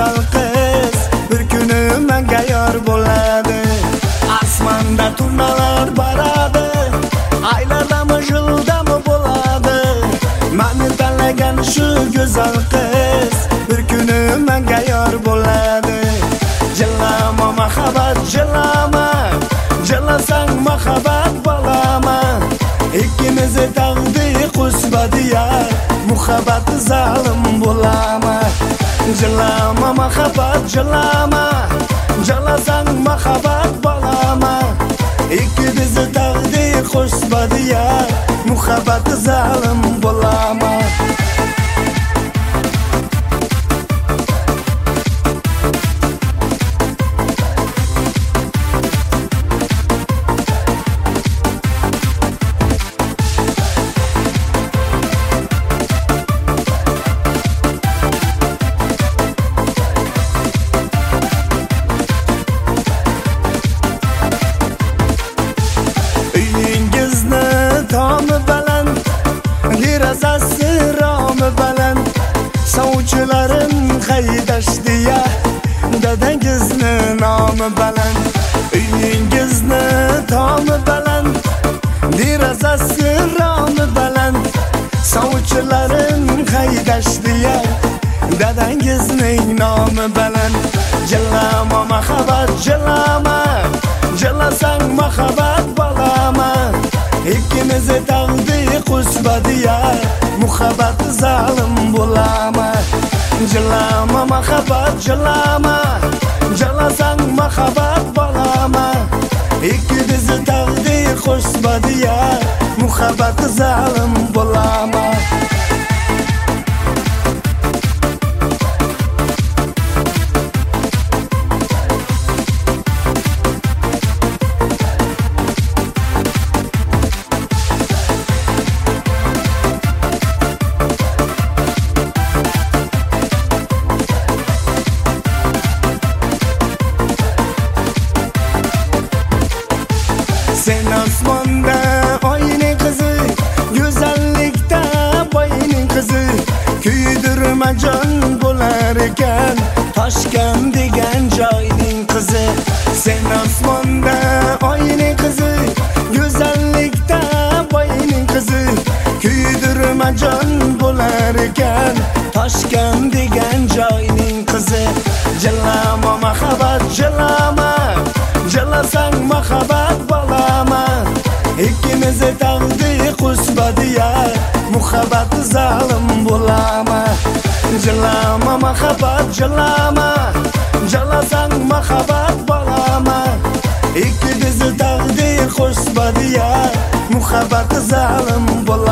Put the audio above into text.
go'zal qiz bir kuni menga yor bo'ladi. Osmonda turnalar boradi, aylardami yildami bo'ladi. Meni tanlagan shu go'zal qiz bir kuni menga yor bo'ladi. Jilama mahabat jilama, jilasang mahabat bo'lama. Ikkimizni taqdir qusbadiya, muhabbat zalim bo'lama. Jilama mahabat jilama, jilasang mahabat bo'lama. Ikkimizni taqdir qusbadiya, muhabbat zalim bo'lama. Sovchilarim haydashdi ya, dadangizni nomi baland. Uyingizni tomi baland, derazasi romi baland. Sovchilarim haydashdi ya, dadangizning nomi baland. Jilama mahabat jilama, jilasang mahabat bo'lama. Ikkimizni taqdir qusbadiya, muhabbat zalim bo'lama. Jilama mahabat jilama, jilasang mahabat bo'lama. Ikkimizni taqdir qusbadiya, muhabbat zalim bo'lama. Sen osmonda oyning qizi, go'zallikda boyning qizi. Kuydirma jon bo'lar ekan, Toshkent degan joyning qizi. Sen osmonda oyning qizi, go'zallikda boyning qizi. Kuydirma jon bo'lar ekan, Toshkent degan joyning qizi. Jilama mahabat jilama, jilasang mahabat bo'lama. Ikkimizni taqdir qusbadiya, muhabbat zalim bo'lama. Jilama mahabat jilama, jilasang mahabat bo'lama. Ikkimizni taqdir qusbadiya, muhabbat zalim bo'lama.